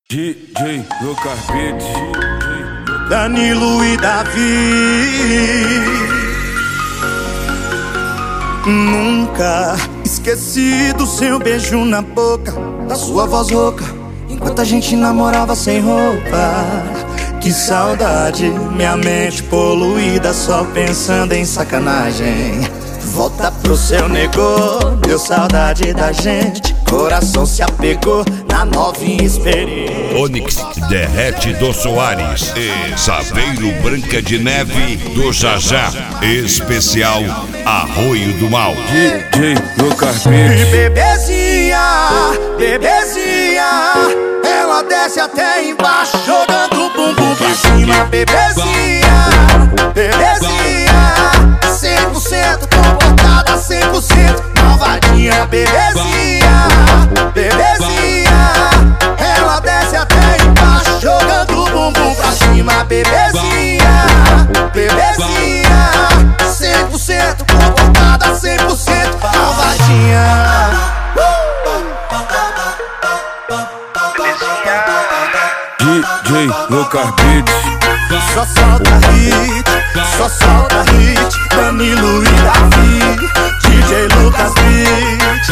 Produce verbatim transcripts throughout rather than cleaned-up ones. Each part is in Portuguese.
D J Lucas Beats, Danilo e Davi. Nunca esqueci do seu beijo na boca, da sua voz rouca, enquanto a gente namorava sem roupa. Que saudade, minha mente poluída, só pensando em sacanagem. Volta pro seu negô, deu saudade da gente. Coração se apegou na novinha experiência. Onyx Derrete do Soares e Saveiro Branca de Neve do Jajá. Especial Arroio do Mal. D J Lucas E Beats. bebezinha, bebezinha, ela desce até embaixo, jogando o bumbum pra cima. Bebezinha, bebezinha, cem por cento comportada, cem por cento malvadinha. Bebezinha, bebezinha, ela desce até embaixo, jogando o bumbum pra cima. Bebezinha, bebezinha, cem por cento comportada, cem por cento malvadinha. D J Lucas Beats. Só solta hit, só solta hit. Danilo e Davi, D J Lucas Beats.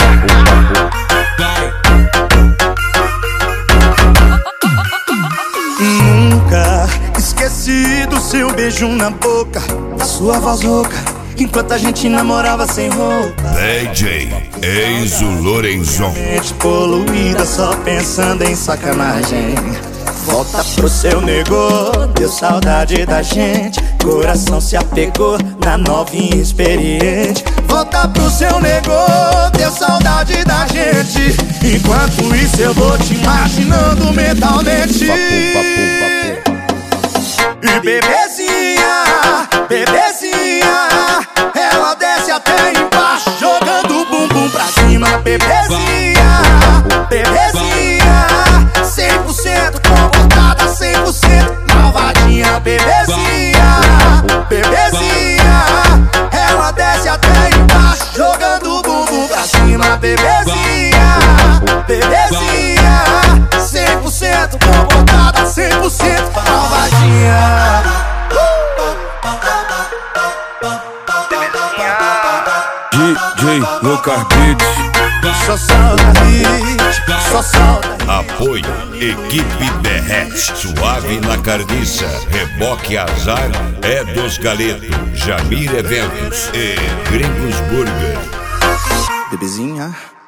Nunca esqueci do seu beijo na boca, da sua voz rouca, enquanto a gente namorava sem roupa. D J Enzo Lorenzon. Mente poluída, só pensando em sacanagem. Volta pro seu negô, deu saudade da gente. Coração se apegou na novinha experiente. Volta pro seu negô, deu saudade da gente. Enquanto isso eu vou te imaginando mentalmente. E bebezinha, bebezinha, ela desce até embaixo, jogando o bumbum pra cima. Bebezinha, bebezinha, cem por cento comportada, cem por cento malvadinha. Bebezinha, bebezinha, ela desce até embaixo, jogando o bumbum pra cima. Bebezinha, bebezinha, cem por cento comportada, cem por cento malvadinha. D J Lucas Beats. Só solta hit, só solta. Apoio Equipe Derrete. Suave na carniça. Reboque Azar é dos Galetos. Jamir Eventos e Gringos Burger. Bebezinha.